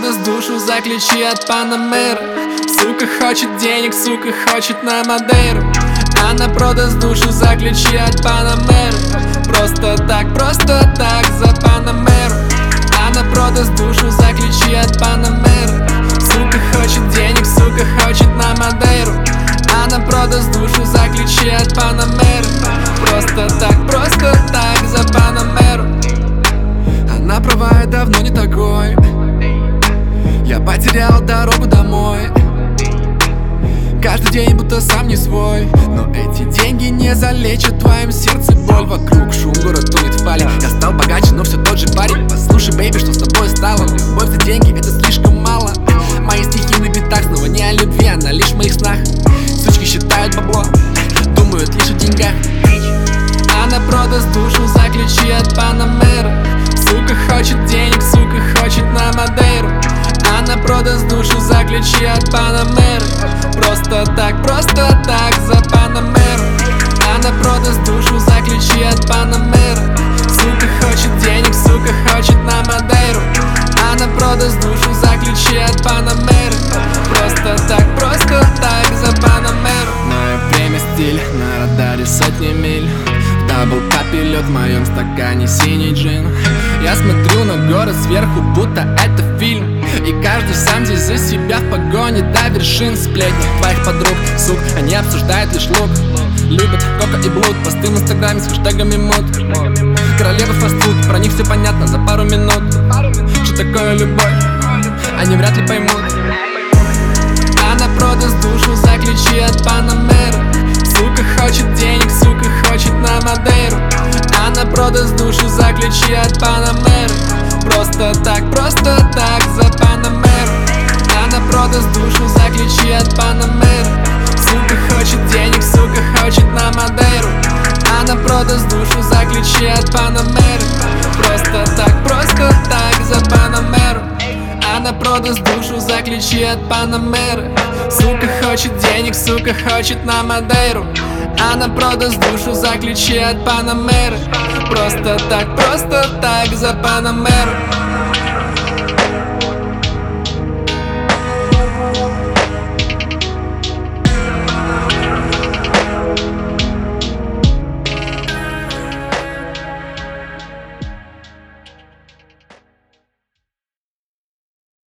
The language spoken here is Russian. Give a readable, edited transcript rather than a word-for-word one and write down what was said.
продаст душу за ключи от Панамеры. Сука хочет денег, сука хочет на Мадейру. Она продаст душу за ключи от Панамеры. Просто так за Панамеру. Она продаст душу за ключи от Панамеры. Сука хочет денег, сука хочет на Мадейру. Она продаст душу за ключи от Панамеры. Просто так за Панамеру. Она права, я давно не такой. Я потерял дорогу домой. Каждый день будто сам не свой. Но эти деньги не залечат в твоем сердце боль. Вокруг шум, город тонет в пале. Я стал богаче, но все тот же парень. Послушай, бэйби, что с тобой стало? Любовь за деньги, это слишком мало. Мои стихи на битах снова не о любви, она лишь в моих снах. Сучки считают бабло, думают лишь о деньгах. Она продаст душу за ключи от Панамеры. Сука хочет денег, сука хочет на Мадейру. Она продаст душу за ключи от Панамеры. Просто так за Панамеру. Она продаст душу за ключи от Панамеры. Сука хочет денег, сука хочет на Мадейру. Она продаст душу за ключи от Панамеры. Просто так за Панамеру. Мое время стиль, на радаре сотни миль. Дабл капи лед в моем стакане синий джин. Я смотрю на город сверху, будто это фильм. И каждый сам здесь за себя в погоне до вершин. Сплетни твоих подруг, сук, они обсуждают лишь лук. Любят кока и блуд, посты в инстаграме с хэштегами мод. Королева фастфуд, про них все понятно за пару минут. Что такое любовь, они вряд ли поймут. Она продаст душу за ключи от Панамеры. Сука хочет денег, сука хочет на Мадейру. Она продаст душу за ключи от Панамеры. Просто так за Панамеру. Она продаст душу за ключи от Панамеры. Сука хочет денег, сука хочет на Мадейру. Она продаст душу за ключи от Панамеры. Просто так за Панамеру. Она продаст душу за ключи от Панамеры. Сука хочет денег, сука хочет на Мадейру. Она продаст душу за ключи от Панамеры. Просто так за Панамеру.